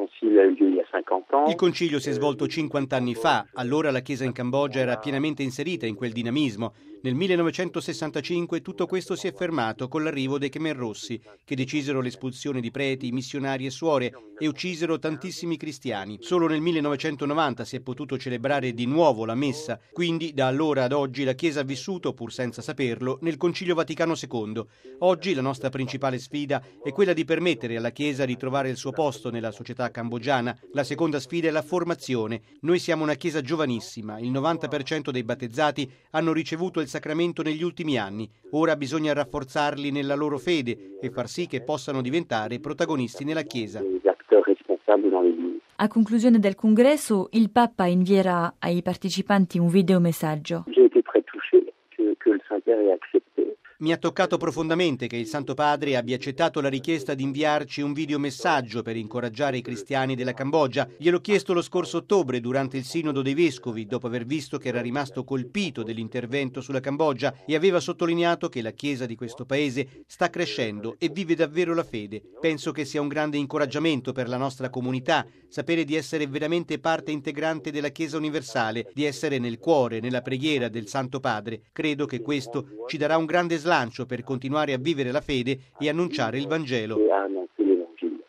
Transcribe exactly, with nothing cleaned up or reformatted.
Il concilio si è svolto cinquanta anni fa, allora la Chiesa in Cambogia era pienamente inserita in quel dinamismo. Nel millenovecentosessantacinque tutto questo si è fermato con l'arrivo dei Khmer Rossi, che decisero l'espulsione di preti, missionari e suore e uccisero tantissimi cristiani. Solo nel millenovecentonovanta si è potuto celebrare di nuovo la messa, quindi da allora ad oggi la Chiesa ha vissuto, pur senza saperlo, nel Concilio Vaticano secondo. Oggi la nostra principale sfida è quella di permettere alla Chiesa di trovare il suo posto nella società cambogiana. La seconda sfida è la formazione. Noi siamo una Chiesa giovanissima, il novanta per cento dei battezzati hanno ricevuto il sacramento negli ultimi anni. Ora bisogna rafforzarli nella loro fede e far sì che possano diventare protagonisti nella Chiesa. A conclusione del congresso, il Papa invierà ai partecipanti un videomessaggio. Mi ha toccato profondamente che il Santo Padre abbia accettato la richiesta di inviarci un videomessaggio per incoraggiare i cristiani della Cambogia. Gliel'ho chiesto lo scorso ottobre durante il Sinodo dei Vescovi, dopo aver visto che era rimasto colpito dell'intervento sulla Cambogia e aveva sottolineato che la Chiesa di questo paese sta crescendo e vive davvero la fede. Penso che sia un grande incoraggiamento per la nostra comunità sapere di essere veramente parte integrante della Chiesa universale, di essere nel cuore, nella preghiera del Santo Padre. Credo che questo ci darà un grande slancio per continuare a vivere la fede e annunciare il Vangelo.